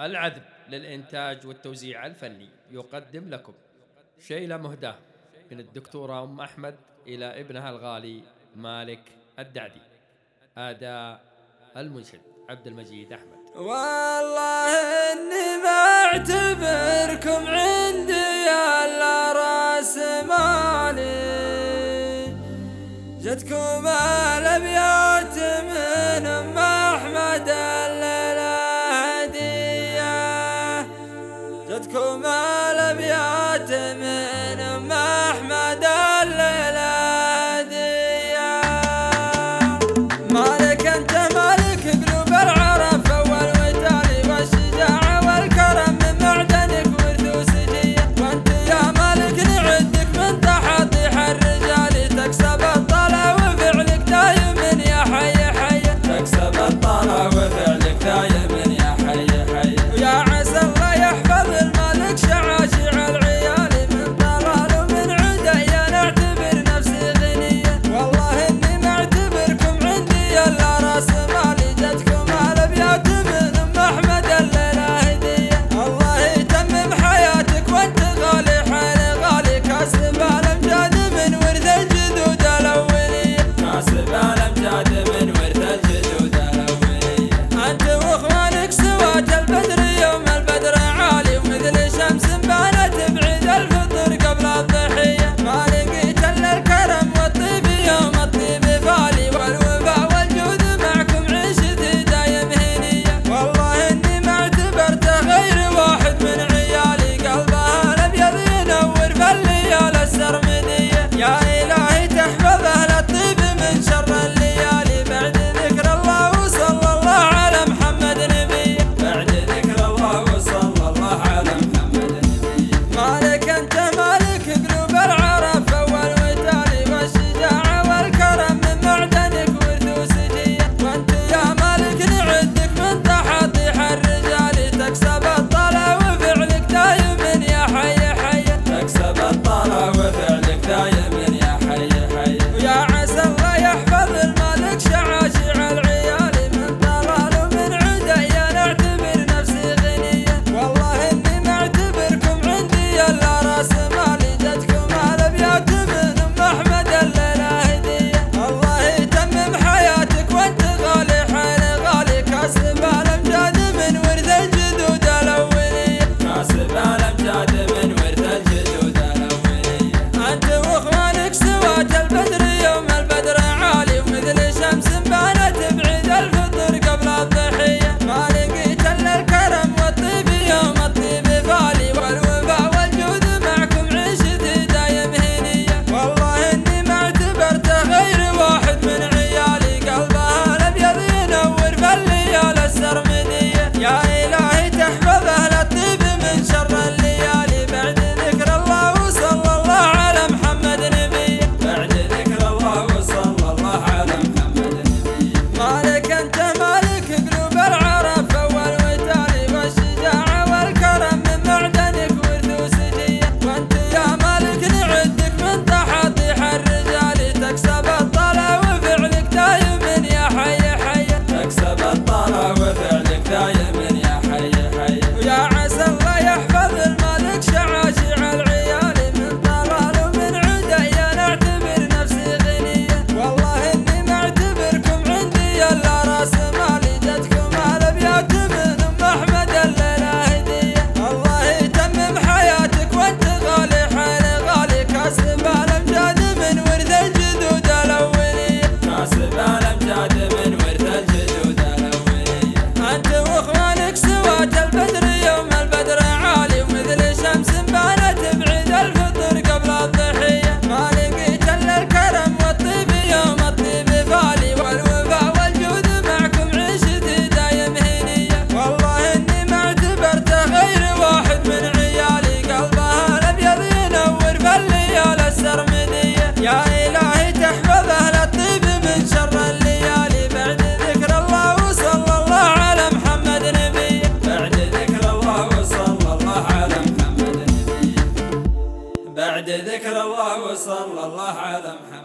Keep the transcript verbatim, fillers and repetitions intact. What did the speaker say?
العذب للإنتاج والتوزيع الفني يقدم لكم شيلة مهداة من الدكتورة أم أحمد إلى ابنها الغالي مالك الدعدي. أداء المنشد عبد المجيد أحمد. والله إني ما أعتبركم عندي إلا راس مالي، جتكم الأبيات من أم أحمد الليلة هدية، جتكم الأبيات من أم أحمد الليلة هدية. مالك أنت مالك قلوب العرب، أول وتالي والشجاعة والكرم من معدنك ورث وسجية، وأنت يا مالك نعدك من تحطيح الرجال، تكسب الطلا وفعلك دايم يا حي حي، تكسب الطلا وفعلك دايم يا حي حي. ويا عسى الله يحفظ المالك شعاشع العيال من طلال ومن عدا، يا نعتبر نفسي غنية، والله إني ما أعتبركم عندي إلا راس مالي، جتكم الأبيات من أم أحمد الليلة هدية. الله يتمم حياتك وأنت غالي حيل غالي، كاسب الأمجاد من ورث الجدود الأولية، كاسب الأمجاد من ورث الجدود الأولية. أنت وإخوانك سوات البدر يوم البدر عالي، ومثل شمس بانت بعيد الفطر قبل الضحية، ما لقيت إلا الكرم والطيب يوم الطيب فالي، والوفاء والجود معكم عيشتي دايم هنية، والله إني ما اعتبرته غير واحد من عيالي، قلبها الأبيض ينور في الليالي السرمدية، يا إلهي تحفظه للطيب من شر الليالي، بعد ذكر الله وصلى الله على محمد نبيه، بعد ذكر الله وصلى الله على محمد نبيه. مالك أنت مالك قلوب العرب، أول وتالي والشجاعة والكرم من معدنك ورث وسجية، وأنت يا مالك نعدك من تحطيح الرجال، تكسب الطلا وفعلك دايم يا حي حي، تكسب الطلا وفعلك دايم يا حي حي. ويا عسى الله يحفظ المالك شعاشع العيال من طلال ومن عدا، يا نعتبر نفسي غنية، والله إني ما أعتبركم عندي إلا راس مالي، جتكم الأبيات من أم أحمد الليلة هدية. الله يتمم حياتك وأنت غالي حيل غالي، كاسب الأمجاد من ورث الجدود الأولية، كاسب الأمجاد من ورث الجدود الأولية. أنت وإخوانك سوات البدر يوم البدر عالي، ومثل شمس بانت بعيد الفطر قبل الضحية، ما لقيت إلا الكرم والطيب يوم الطيب فالي، والوفاء والجود معكم عيشتي دايم هنية، والله إني ما اعتبرته غير واحد من عيالي، قلبها الأبيض ينور في الليالي السرمدية، يا إلهي تحفظه للطيب من شر الليالي، بعد ذكر الله وصلى الله على محمد نبيه، بعد ذكر الله وصلى الله على محمد نبيه. مالك أنت مالك قلوب العرب، أول وتالي والشجاعة والكرم من معدنك ورث وسجية، وأنت يا مالك نعدك من تحطيح الرجال، تكسب الطلا وفعلك دايم يا حي حي، تكسب الطلا وفعلك دايم يا حي حي. ويا عسى الله يحفظ المالك شعاشع العيال من طلال ومن عدا، يا نعتبر نفسي غنية، والله إني ما أعتبركم عندي إلا راس مالي، جتكم الأبيات من أم أحمد الليلة هدية. الله يتمم حياتك وأنت غالي حيل غالي، كاسب الأمجاد من ورث الجدود الأولية، كاسب الأمجاد من ورث الجدود الأولية. أنت وإخوانك سوات البدر يوم البدر عالي، ومثل شمس بانت بعيد الفطر قبل الضحية، ما لقيت إلا الكرم والطيب يوم الطيب فالي، والوفاء والجود معكم عيشتي دايم هنية، والله إني ما اعتبرته غير واحد من عيالي، قلبها الأبيض ينور في الليالي السرمدية، يا إلهي تحفظه للطيب من شر الليالي، بعد ذكر الله وصلى الله على محمد نبيه، بعد ذكر الله وصلى الله على محمد نبيه، بعد ذكر الله وصلى الله على محمد.